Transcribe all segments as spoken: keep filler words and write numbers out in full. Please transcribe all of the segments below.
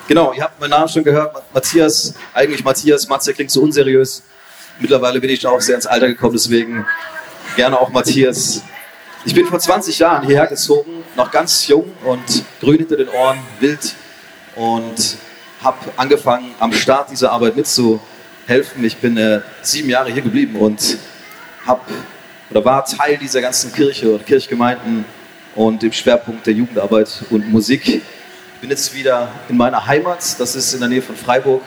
Genau, ihr habt meinen Namen schon gehört, Matthias, eigentlich Matthias, Matze klingt so unseriös. Mittlerweile bin ich auch sehr ins Alter gekommen, deswegen gerne auch Matthias. Ich bin vor zwanzig Jahren hierher gezogen, noch ganz jung und grün hinter den Ohren, wild, und habe angefangen, am Start dieser Arbeit mitzuhelfen. Ich bin äh, sieben Jahre hier geblieben und hab, oder war Teil dieser ganzen Kirche oder Kirchgemeinden und dem Schwerpunkt der Jugendarbeit und Musik. Ich bin jetzt wieder in meiner Heimat, das ist in der Nähe von Freiburg,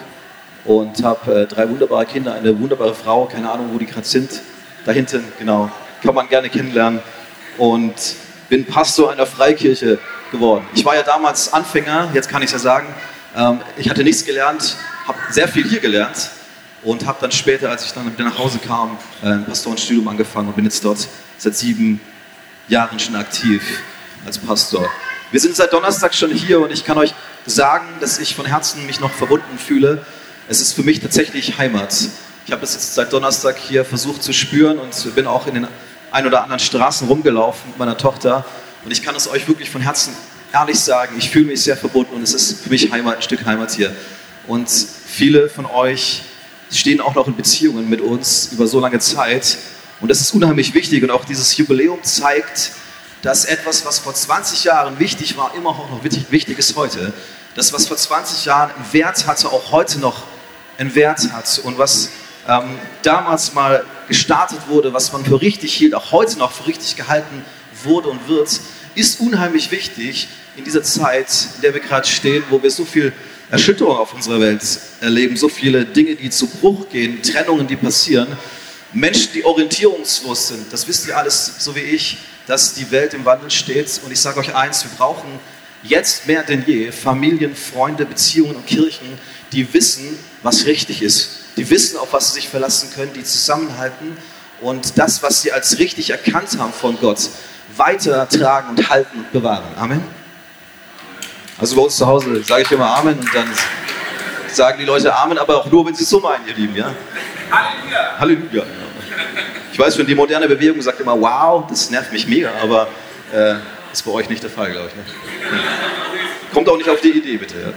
und habe äh, drei wunderbare Kinder, eine wunderbare Frau, keine Ahnung, wo die gerade sind, da hinten, genau, kann man gerne kennenlernen, und bin Pastor einer Freikirche geworden. Ich war ja damals Anfänger, jetzt kann ich es ja sagen, ähm, ich hatte nichts gelernt, habe sehr viel hier gelernt und habe dann später, als ich dann wieder nach Hause kam, äh, ein Pastorenstudium angefangen und bin jetzt dort seit sieben Jahren schon aktiv als Pastor. Wir sind seit Donnerstag schon hier und ich kann euch sagen, dass ich von Herzen mich noch verbunden fühle. Es ist für mich tatsächlich Heimat. Ich habe das jetzt seit Donnerstag hier versucht zu spüren und bin auch in den ein oder anderen Straßen rumgelaufen mit meiner Tochter. Und ich kann es euch wirklich von Herzen ehrlich sagen, ich fühle mich sehr verbunden und es ist für mich Heimat, ein Stück Heimat hier. Und viele von euch stehen auch noch in Beziehungen mit uns über so lange Zeit. Und das ist unheimlich wichtig und auch dieses Jubiläum zeigt, dass etwas, was vor zwanzig Jahren wichtig war, immer auch noch wichtig ist heute. Das, was vor zwanzig Jahren einen Wert hatte, auch heute noch einen Wert hat. Und was ähm, damals mal gestartet wurde, was man für richtig hielt, auch heute noch für richtig gehalten wurde und wird, ist unheimlich wichtig in dieser Zeit, in der wir gerade stehen, wo wir so viel Erschütterung auf unserer Welt erleben, so viele Dinge, die zu Bruch gehen, Trennungen, die passieren, Menschen, die orientierungslos sind. Das wisst ihr alles, so wie ich, dass die Welt im Wandel steht. Und ich sage euch eins, wir brauchen jetzt mehr denn je Familien, Freunde, Beziehungen und Kirchen, die wissen, was richtig ist. Die wissen, auf was sie sich verlassen können, die zusammenhalten und das, was sie als richtig erkannt haben von Gott, weitertragen und halten und bewahren. Amen. Also bei uns zu Hause sage ich immer Amen und dann sagen die Leute Amen, aber auch nur, wenn sie es so meinen, ihr Lieben. Ja? Halleluja. Halleluja. Ich weiß schon, die moderne Bewegung sagt immer, wow, das nervt mich mega, aber äh, ist bei euch nicht der Fall, glaube ich. Ne? Kommt auch nicht auf die Idee, bitte. Ja?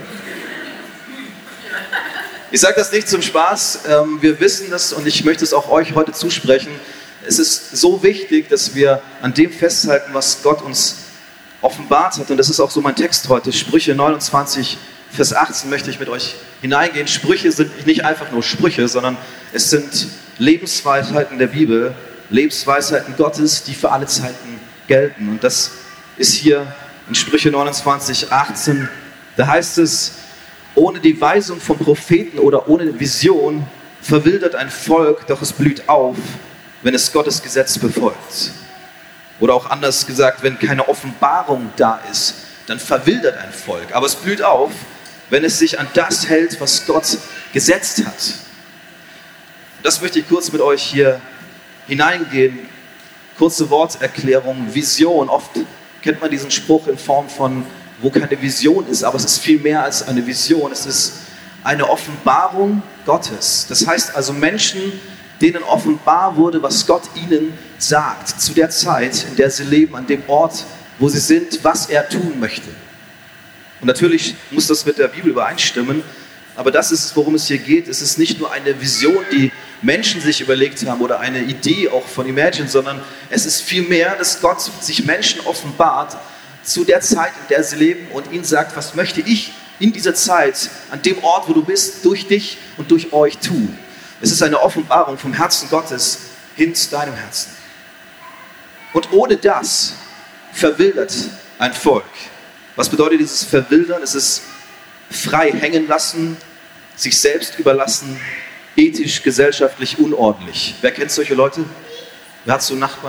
Ich sage das nicht zum Spaß, ähm, wir wissen das und ich möchte es auch euch heute zusprechen. Es ist so wichtig, dass wir an dem festhalten, was Gott uns offenbart hat, und das ist auch so mein Text heute, Sprüche neunundzwanzig, Vers achtzehn möchte ich mit euch hineingehen. Sprüche sind nicht einfach nur Sprüche, sondern es sind Lebensweisheiten der Bibel, Lebensweisheiten Gottes, die für alle Zeiten gelten. Und das ist hier in Sprüche neunundzwanzig, achtzehn, da heißt es, ohne die Weisung von Propheten oder ohne Vision verwildert ein Volk, doch es blüht auf, wenn es Gottes Gesetz befolgt. Oder auch anders gesagt, wenn keine Offenbarung da ist, dann verwildert ein Volk. Aber es blüht auf, wenn es sich an das hält, was Gott gesetzt hat. Das möchte ich kurz mit euch hier hineingehen. Kurze Worterklärung, Vision. Oft kennt man diesen Spruch in Form von, wo keine Vision ist, aber es ist viel mehr als eine Vision. Es ist eine Offenbarung Gottes. Das heißt also Menschen, denen offenbar wurde, was Gott ihnen sagt, zu der Zeit, in der sie leben, an dem Ort, wo sie sind, was er tun möchte. Und natürlich muss das mit der Bibel übereinstimmen, aber das ist es, worum es hier geht. Es ist nicht nur eine Vision, die Menschen sich überlegt haben oder eine Idee auch von Imagine, sondern es ist vielmehr, dass Gott sich Menschen offenbart zu der Zeit, in der sie leben und ihnen sagt, was möchte ich in dieser Zeit, an dem Ort, wo du bist, durch dich und durch euch tun. Es ist eine Offenbarung vom Herzen Gottes hin zu deinem Herzen. Und ohne das verwildert ein Volk. Was bedeutet dieses Verwildern? Es ist frei hängen lassen, sich selbst überlassen, ethisch, gesellschaftlich unordentlich. Wer kennt solche Leute? Wer hat so Nachbarn?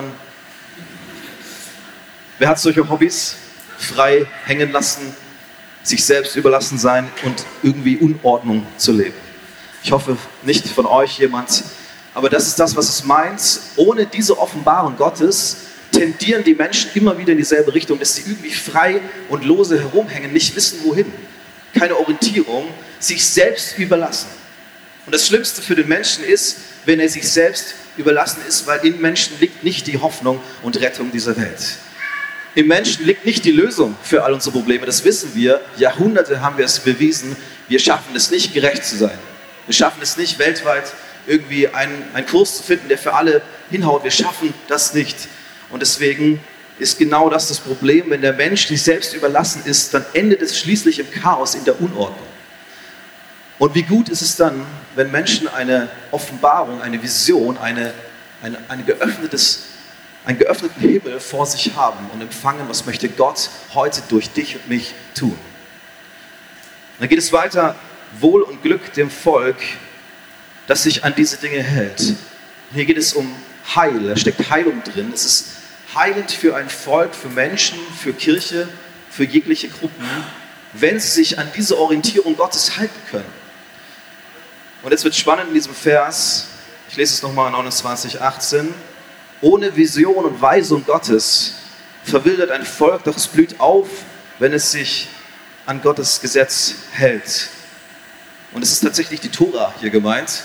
Wer hat solche Hobbys? Frei hängen lassen, sich selbst überlassen sein und irgendwie Unordnung zu leben. Ich hoffe nicht von euch jemand, aber das ist das, was es meint. Ohne diese Offenbarung Gottes tendieren die Menschen immer wieder in dieselbe Richtung, dass sie irgendwie frei und lose herumhängen, nicht wissen wohin. Keine Orientierung, sich selbst überlassen. Und das Schlimmste für den Menschen ist, wenn er sich selbst überlassen ist, weil in Menschen liegt nicht die Hoffnung und Rettung dieser Welt. Im Menschen liegt nicht die Lösung für all unsere Probleme, das wissen wir. Jahrhunderte haben wir es bewiesen, wir schaffen es nicht, gerecht zu sein. Wir schaffen es nicht, weltweit irgendwie einen, einen Kurs zu finden, der für alle hinhaut. Wir schaffen das nicht. Und deswegen ist genau das das Problem, wenn der Mensch sich selbst überlassen ist, dann endet es schließlich im Chaos, in der Unordnung. Und wie gut ist es dann, wenn Menschen eine Offenbarung, eine Vision, eine, eine, eine geöffnetes, einen geöffneten Himmel vor sich haben und empfangen, was möchte Gott heute durch dich und mich tun. Und dann geht es weiter, Wohl und Glück dem Volk, das sich an diese Dinge hält. Und hier geht es um Heil, da steckt Heilung drin. Es ist heilend für ein Volk, für Menschen, für Kirche, für jegliche Gruppen, wenn sie sich an diese Orientierung Gottes halten können. Und jetzt wird es spannend in diesem Vers, ich lese es nochmal, neunundzwanzig, achtzehn. Ohne Vision und Weisung Gottes verwildert ein Volk, doch es blüht auf, wenn es sich an Gottes Gesetz hält. Und es ist tatsächlich die Tora hier gemeint.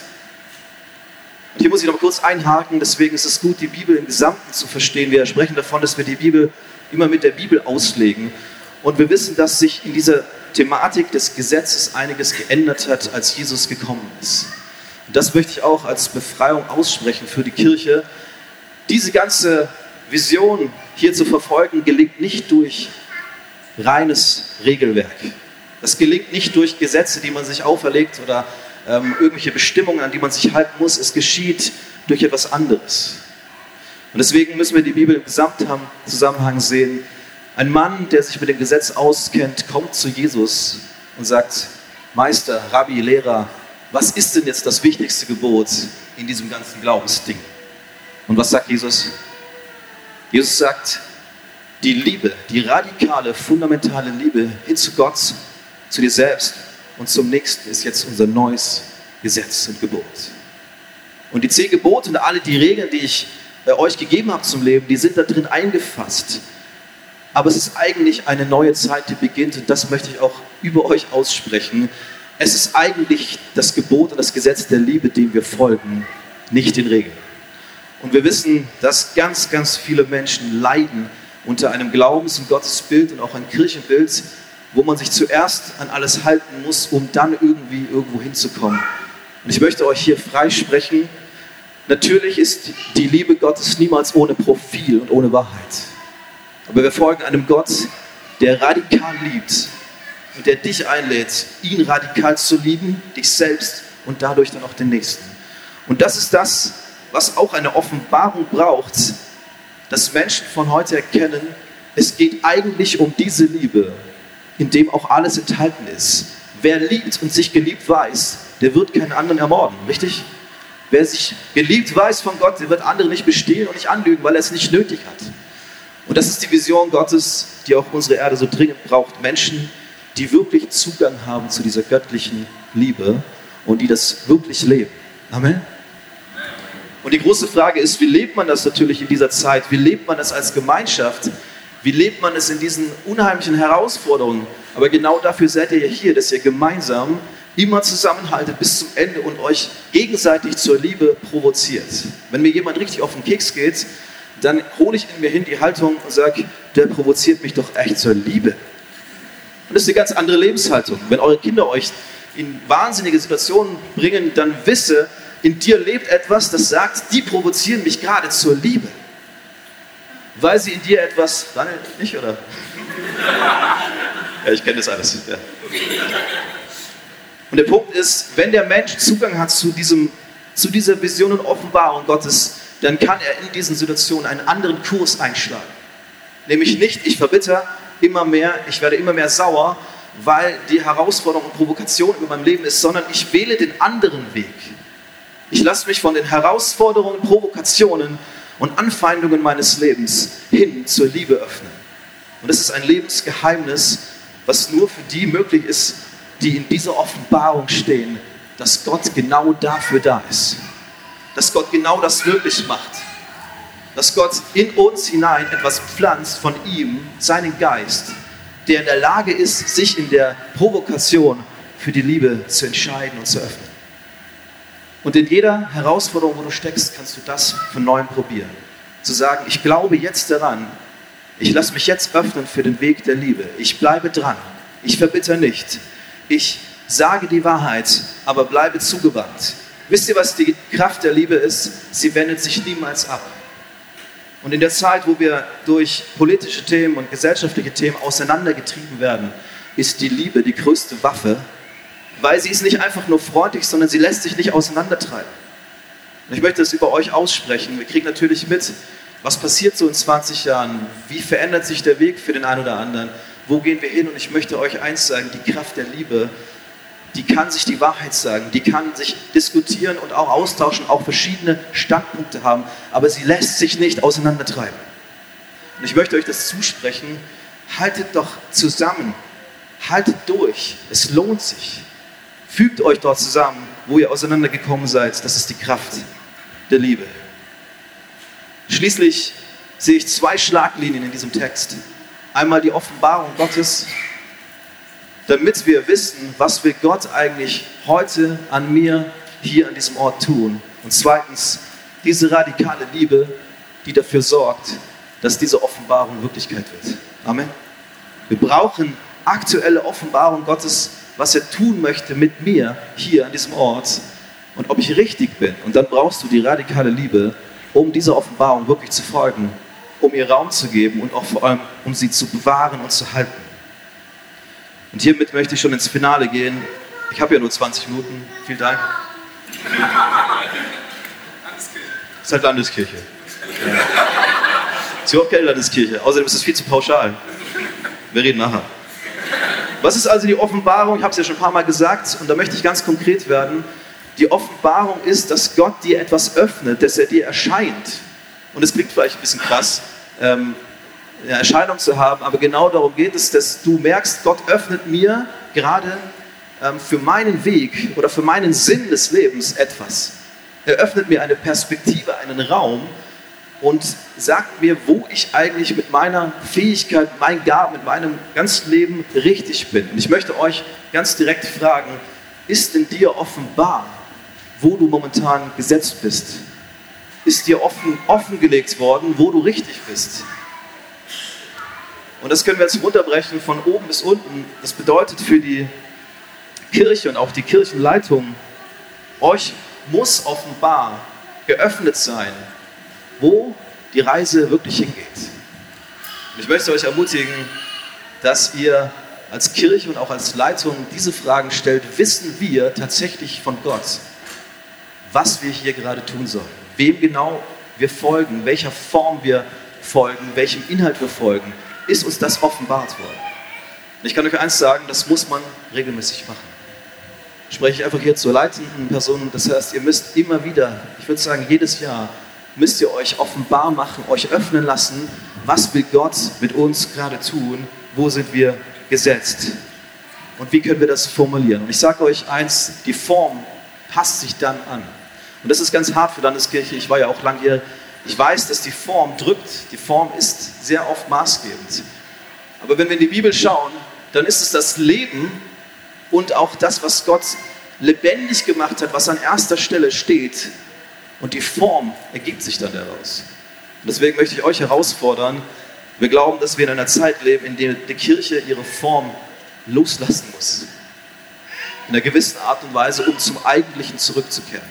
Und hier muss ich noch kurz einhaken, deswegen ist es gut, die Bibel im Gesamten zu verstehen. Wir sprechen davon, dass wir die Bibel immer mit der Bibel auslegen. Und wir wissen, dass sich in dieser Thematik des Gesetzes einiges geändert hat, als Jesus gekommen ist. Und das möchte ich auch als Befreiung aussprechen für die Kirche. Diese ganze Vision hier zu verfolgen, gelingt nicht durch reines Regelwerk. Das gelingt nicht durch Gesetze, die man sich auferlegt oder ähm, irgendwelche Bestimmungen, an die man sich halten muss. Es geschieht durch etwas anderes. Und deswegen müssen wir die Bibel im Gesamtzusammenhang sehen. Ein Mann, der sich mit dem Gesetz auskennt, kommt zu Jesus und sagt: Meister, Rabbi, Lehrer, was ist denn jetzt das wichtigste Gebot in diesem ganzen Glaubensding? Und was sagt Jesus? Jesus sagt, die Liebe, die radikale, fundamentale Liebe hin zu Gott, zu dir selbst und zum Nächsten ist jetzt unser neues Gesetz und Gebot. Und die zehn Gebote und alle die Regeln, die ich äh, euch gegeben habe zum Leben, die sind da drin eingefasst. Aber es ist eigentlich eine neue Zeit, die beginnt und das möchte ich auch über euch aussprechen. Es ist eigentlich das Gebot und das Gesetz der Liebe, dem wir folgen, nicht den Regeln. Und wir wissen, dass ganz, ganz viele Menschen leiden unter einem Glaubens- und Gottesbild und auch ein Kirchenbild, wo man sich zuerst an alles halten muss, um dann irgendwie irgendwo hinzukommen. Und ich möchte euch hier freisprechen, natürlich ist die Liebe Gottes niemals ohne Profil und ohne Wahrheit. Aber wir folgen einem Gott, der radikal liebt und der dich einlädt, ihn radikal zu lieben, dich selbst und dadurch dann auch den Nächsten. Und das ist das, was auch eine Offenbarung braucht, dass Menschen von heute erkennen, es geht eigentlich um diese Liebe, in dem auch alles enthalten ist. Wer liebt und sich geliebt weiß, der wird keinen anderen ermorden, richtig? Wer sich geliebt weiß von Gott, der wird andere nicht bestehlen und nicht anlügen, weil er es nicht nötig hat. Und das ist die Vision Gottes, die auch unsere Erde so dringend braucht. Menschen, die wirklich Zugang haben zu dieser göttlichen Liebe und die das wirklich leben. Amen. Und die große Frage ist, wie lebt man das natürlich in dieser Zeit? Wie lebt man das als Gemeinschaft? Wie lebt man es in diesen unheimlichen Herausforderungen? Aber genau dafür seid ihr ja hier, dass ihr gemeinsam immer zusammenhaltet bis zum Ende und euch gegenseitig zur Liebe provoziert. Wenn mir jemand richtig auf den Keks geht, dann hole ich in mir hin die Haltung und sage, der provoziert mich doch echt zur Liebe. Und das ist eine ganz andere Lebenshaltung. Wenn eure Kinder euch in wahnsinnige Situationen bringen, dann wisse, in dir lebt etwas, das sagt, die provozieren mich gerade zur Liebe. Weil sie in dir etwas... Daniel, nicht, oder? Ja, ich kenne das alles. Ja. Und der Punkt ist, wenn der Mensch Zugang hat zu, diesem, zu dieser Vision und Offenbarung Gottes, dann kann er in diesen Situationen einen anderen Kurs einschlagen. Nämlich nicht, ich verbitter immer mehr, ich werde immer mehr sauer, weil die Herausforderung und Provokation in meinem Leben ist, sondern ich wähle den anderen Weg. Ich lasse mich von den Herausforderungen, Provokationen und Anfeindungen meines Lebens hin zur Liebe öffnen. Und das ist ein Lebensgeheimnis, was nur für die möglich ist, die in dieser Offenbarung stehen, dass Gott genau dafür da ist. Dass Gott genau das möglich macht. Dass Gott in uns hinein etwas pflanzt von ihm, seinen Geist, der in der Lage ist, sich in der Provokation für die Liebe zu entscheiden und zu öffnen. Und in jeder Herausforderung, wo du steckst, kannst du das von Neuem probieren. Zu sagen, ich glaube jetzt daran, Ich lasse mich jetzt öffnen für den Weg der Liebe. Ich bleibe dran. Ich verbitter nicht. Ich sage die Wahrheit, aber bleibe zugewandt. Wisst ihr, was die Kraft der Liebe ist? Sie wendet sich niemals ab. Und in der Zeit, wo wir durch politische Themen und gesellschaftliche Themen auseinandergetrieben werden, ist die Liebe die größte Waffe, weil sie ist nicht einfach nur freundlich, sondern sie lässt sich nicht auseinandertreiben. Und ich möchte es über euch aussprechen. Wir kriegen natürlich mit, was passiert so in zwanzig Jahren, wie verändert sich der Weg für den einen oder anderen, wo gehen wir hin? Und ich möchte euch eins sagen, die Kraft der Liebe, die kann sich die Wahrheit sagen, die kann sich diskutieren und auch austauschen, auch verschiedene Standpunkte haben, aber sie lässt sich nicht auseinandertreiben. Und ich möchte euch das zusprechen, haltet doch zusammen, haltet durch, es lohnt sich. Fügt euch dort zusammen, wo ihr auseinandergekommen seid, das ist die Kraft der Liebe. Schließlich sehe ich zwei Schlaglinien in diesem Text. Einmal die Offenbarung Gottes, damit wir wissen, was will Gott eigentlich heute an mir hier an diesem Ort tun. Und zweitens, diese radikale Liebe, die dafür sorgt, dass diese Offenbarung Wirklichkeit wird. Amen. Wir brauchen aktuelle Offenbarung Gottes, was er tun möchte mit mir hier an diesem Ort und ob ich richtig bin. Und dann brauchst du die radikale Liebe, um dieser Offenbarung wirklich zu folgen, um ihr Raum zu geben und auch vor allem, um sie zu bewahren und zu halten. Und hiermit möchte ich schon ins Finale gehen. Ich habe ja nur zwanzig Minuten. Vielen Dank. Das ist halt Landeskirche. Ja. Das ist überhaupt keine Landeskirche. Außerdem ist es viel zu pauschal. Wir reden nachher. Was ist also die Offenbarung? Ich habe es ja schon ein paar Mal gesagt und da möchte ich ganz konkret werden. Die Offenbarung ist, dass Gott dir etwas öffnet, dass er dir erscheint. Und es klingt vielleicht ein bisschen krass, ähm, eine Erscheinung zu haben, aber genau darum geht es, dass du merkst, Gott öffnet mir gerade ähm, für meinen Weg oder für meinen Sinn des Lebens etwas. Er öffnet mir eine Perspektive, einen Raum und sagt mir, wo ich eigentlich mit meiner Fähigkeit, mit meinen Gaben, mit meinem ganzen Leben richtig bin. Und ich möchte euch ganz direkt fragen, ist in dir offenbar, wo du momentan gesetzt bist? Ist dir offen, offengelegt worden, wo du richtig bist? Und das können wir jetzt runterbrechen von oben bis unten. Das bedeutet für die Kirche und auch die Kirchenleitung, euch muss offenbar geöffnet sein, wo die Reise wirklich hingeht. Und ich möchte euch ermutigen, dass ihr als Kirche und auch als Leitung diese Fragen stellt. Wissen wir tatsächlich von Gott, was wir hier gerade tun sollen? Wem genau wir folgen, welcher Form wir folgen, welchem Inhalt wir folgen? Ist uns das offenbart worden? Und ich kann euch eins sagen, das muss man regelmäßig machen. Spreche ich einfach hier zur leitenden Person, das heißt, ihr müsst immer wieder, ich würde sagen jedes Jahr, müsst ihr euch offenbar machen, euch öffnen lassen, was will Gott mit uns gerade tun, wo sind wir gesetzt und wie können wir das formulieren. Und ich sage euch eins, die Form passt sich dann an. Und das ist ganz hart für Landeskirche, ich war ja auch lang hier. Ich weiß, dass die Form drückt, die Form ist sehr oft maßgebend. Aber wenn wir in die Bibel schauen, dann ist es das Leben und auch das, was Gott lebendig gemacht hat, was an erster Stelle steht. Und die Form ergibt sich dann daraus. Und deswegen möchte ich euch herausfordern, wir glauben, dass wir in einer Zeit leben, in der die Kirche ihre Form loslassen muss. In einer gewissen Art und Weise, um zum Eigentlichen zurückzukehren.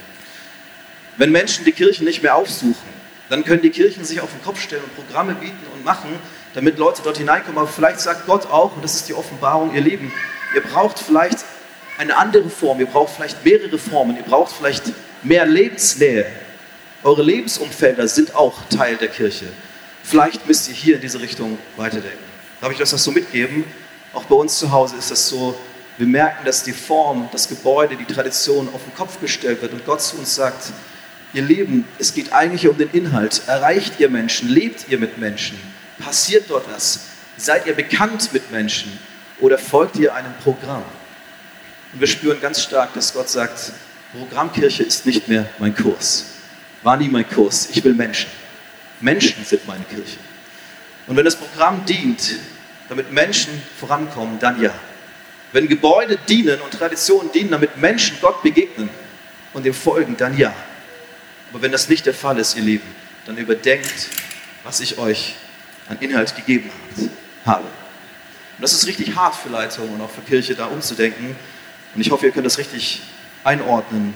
Wenn Menschen die Kirchen nicht mehr aufsuchen, dann können die Kirchen sich auf den Kopf stellen und Programme bieten und machen, damit Leute dort hineinkommen. Aber vielleicht sagt Gott auch, und das ist die Offenbarung, ihr Lieben, ihr braucht vielleicht eine andere Form, ihr braucht vielleicht mehrere Formen, ihr braucht vielleicht mehr Lebensnähe. Eure Lebensumfelder sind auch Teil der Kirche. Vielleicht müsst ihr hier in diese Richtung weiterdenken. Darf ich euch das so mitgeben? Auch bei uns zu Hause ist das so, wir merken, dass die Form, das Gebäude, die Tradition auf den Kopf gestellt wird und Gott zu uns sagt, ihr Lieben, es geht eigentlich um den Inhalt. Erreicht ihr Menschen? Lebt ihr mit Menschen? Passiert dort was? Seid ihr bekannt mit Menschen? Oder folgt ihr einem Programm? Und wir spüren ganz stark, dass Gott sagt, Programmkirche ist nicht mehr mein Kurs. War nie mein Kurs. Ich will Menschen. Menschen sind meine Kirche. Und wenn das Programm dient, damit Menschen vorankommen, dann ja. Wenn Gebäude dienen und Traditionen dienen, damit Menschen Gott begegnen und ihm folgen, dann ja. Aber wenn das nicht der Fall ist, ihr Lieben, dann überdenkt, was ich euch an Inhalt gegeben habe. Und das ist richtig hart für Leitung und auch für Kirche, da umzudenken. Und ich hoffe, ihr könnt das richtig einordnen.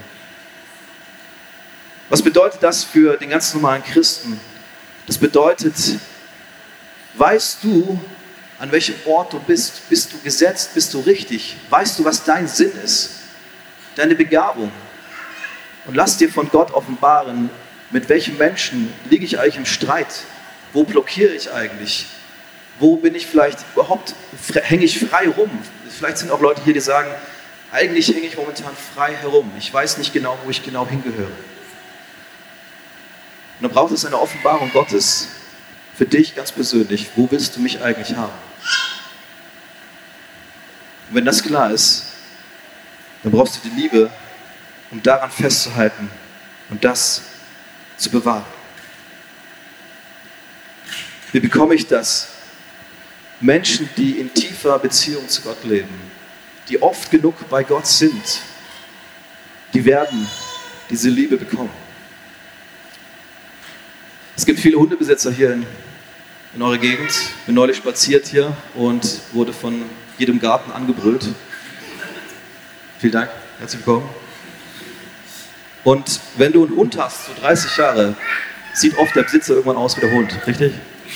Was bedeutet das für den ganz normalen Christen? Das bedeutet, weißt du, an welchem Ort du bist? Bist du gesetzt? Bist du richtig? Weißt du, was dein Sinn ist? Deine Begabung? Und lass dir von Gott offenbaren, mit welchen Menschen liege ich eigentlich im Streit? Wo blockiere ich eigentlich? Wo bin ich vielleicht überhaupt, hänge ich frei rum? Vielleicht sind auch Leute hier, die sagen, eigentlich hänge ich momentan frei herum. Ich weiß nicht genau, wo ich genau hingehöre. Und dann braucht es eine Offenbarung Gottes für dich ganz persönlich. Wo willst du mich eigentlich haben? Und wenn das klar ist, dann brauchst du die Liebe, um daran festzuhalten und das zu bewahren. Wie bekomme ich das? Menschen, die in tiefer Beziehung zu Gott leben, die oft genug bei Gott sind, die werden diese Liebe bekommen. Es gibt viele Hundebesitzer hier in, in eurer Gegend. Ich bin neulich spaziert hier und wurde von jedem Garten angebrüllt. Vielen Dank, herzlich willkommen. Und wenn du einen Hund hast, so dreißig Jahre, sieht oft der Besitzer irgendwann aus wie der Hund, richtig?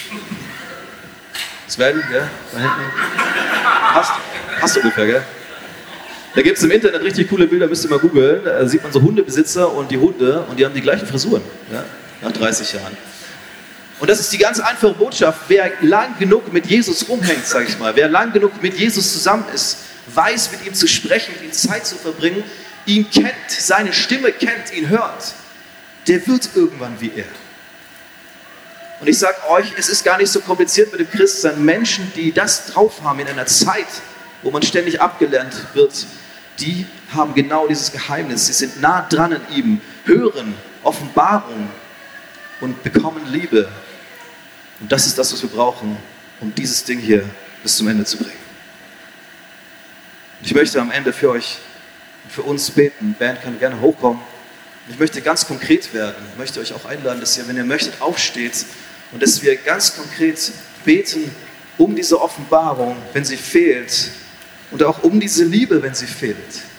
Sven, gell? Da hinten. Hast, hast du ungefähr, gell? Da gibt es im Internet richtig coole Bilder, müsst ihr mal googeln. Da sieht man so Hundebesitzer und die Hunde und die haben die gleichen Frisuren, ja? Nach dreißig Jahren. Und das ist die ganz einfache Botschaft. Wer lang genug mit Jesus rumhängt, sag ich mal, wer lang genug mit Jesus zusammen ist, weiß, mit ihm zu sprechen, mit ihm Zeit zu verbringen, ihn kennt, seine Stimme kennt, ihn hört, der wird irgendwann wie er. Und ich sage euch, es ist gar nicht so kompliziert mit dem Christsein. Menschen, die das drauf haben in einer Zeit, wo man ständig abgelernt wird, die haben genau dieses Geheimnis. Sie sind nah dran an ihm, hören Offenbarung und bekommen Liebe. Und das ist das, was wir brauchen, um dieses Ding hier bis zum Ende zu bringen. Und ich möchte am Ende für euch, für uns beten. Die Band kann gerne hochkommen. Und ich möchte ganz konkret werden. Ich möchte euch auch einladen, dass ihr, wenn ihr möchtet, aufsteht und dass wir ganz konkret beten um diese Offenbarung, wenn sie fehlt, und auch um diese Liebe, wenn sie fehlt.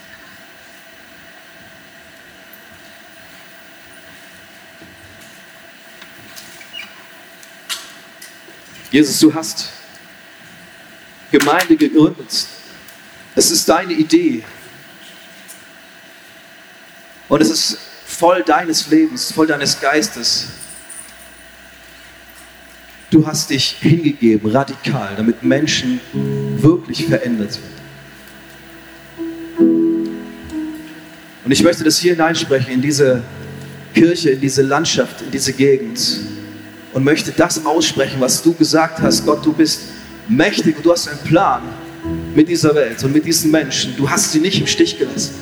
Jesus, du hast Gemeinde gegründet. Es ist deine Idee. Und es ist voll deines Lebens, voll deines Geistes. Du hast dich hingegeben, radikal, damit Menschen wirklich verändert werden. Und ich möchte das hier hineinsprechen, in diese Kirche, in diese Landschaft, in diese Gegend. Und möchte das aussprechen, was du gesagt hast. Gott, du bist mächtig und du hast einen Plan mit dieser Welt und mit diesen Menschen. Du hast sie nicht im Stich gelassen.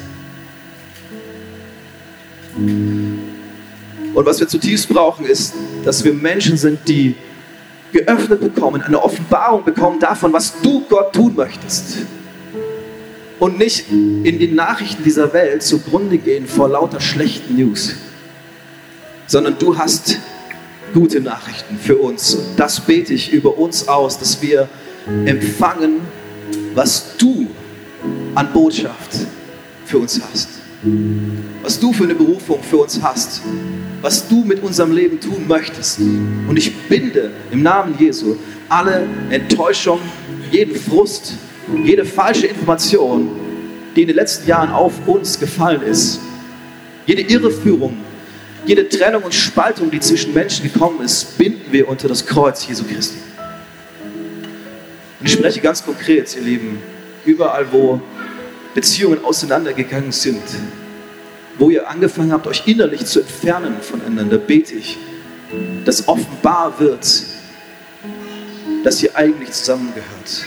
Und was wir zutiefst brauchen, ist, dass wir Menschen sind, die geöffnet bekommen, eine Offenbarung bekommen davon, was du, Gott, tun möchtest. Und nicht in den Nachrichten dieser Welt zugrunde gehen vor lauter schlechten News. Sondern du hast gute Nachrichten für uns. Und das bete ich über uns aus, dass wir empfangen, was du an Botschaft für uns hast. Was du für eine Berufung für uns hast. Was du mit unserem Leben tun möchtest. Und ich binde im Namen Jesu alle Enttäuschung, jeden Frust, jede falsche Information, die in den letzten Jahren auf uns gefallen ist. Jede Irreführung, jede Trennung und Spaltung, die zwischen Menschen gekommen ist, binden wir unter das Kreuz Jesu Christi. Und ich spreche ganz konkret, ihr Lieben, überall, wo Beziehungen auseinandergegangen sind, wo ihr angefangen habt, euch innerlich zu entfernen voneinander, bete ich, dass offenbar wird, dass ihr eigentlich zusammengehört.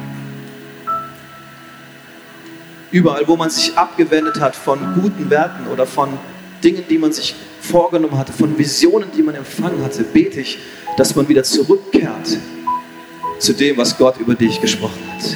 Überall, wo man sich abgewendet hat von guten Werten oder von Dingen, die man sich vorgenommen hatte, von Visionen, die man empfangen hatte, bete ich, dass man wieder zurückkehrt zu dem, was Gott über dich gesprochen hat.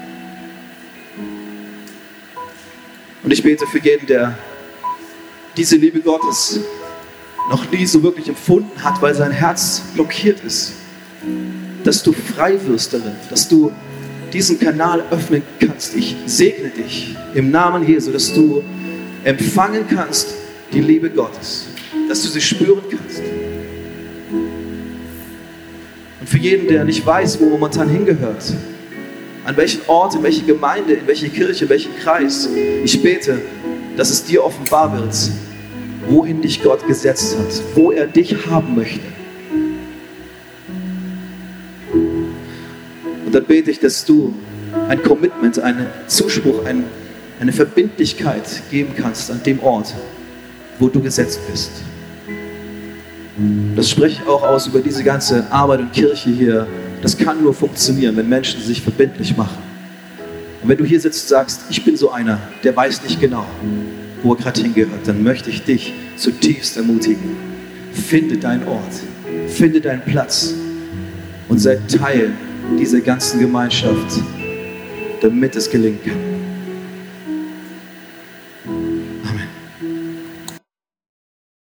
Und ich bete für jeden, der diese Liebe Gottes noch nie so wirklich empfunden hat, weil sein Herz blockiert ist. dass du frei wirst darin, dass du diesen Kanal öffnen kannst. Ich segne dich im Namen Jesu, dass du empfangen kannst die Liebe Gottes, dass du sie spüren kannst. Und für jeden, der nicht weiß, wo momentan hingehört, an welchen Ort, in welche Gemeinde, in welche Kirche, in welchen Kreis, ich bete, dass es dir offenbar wird, wohin dich Gott gesetzt hat, wo er dich haben möchte. Und dann bete ich, dass du ein Commitment, einen Zuspruch, ein, eine Verbindlichkeit geben kannst an dem Ort, wo du gesetzt bist. Das spreche ich auch aus über diese ganze Arbeit und Kirche hier. Das kann nur funktionieren, wenn Menschen sich verbindlich machen. Und wenn du hier sitzt und sagst, ich bin so einer, der weiß nicht genau, wo er gerade hingehört, dann möchte ich dich zutiefst ermutigen. Finde deinen Ort, finde deinen Platz und sei Teil dieser ganzen Gemeinschaft, damit es gelingen kann.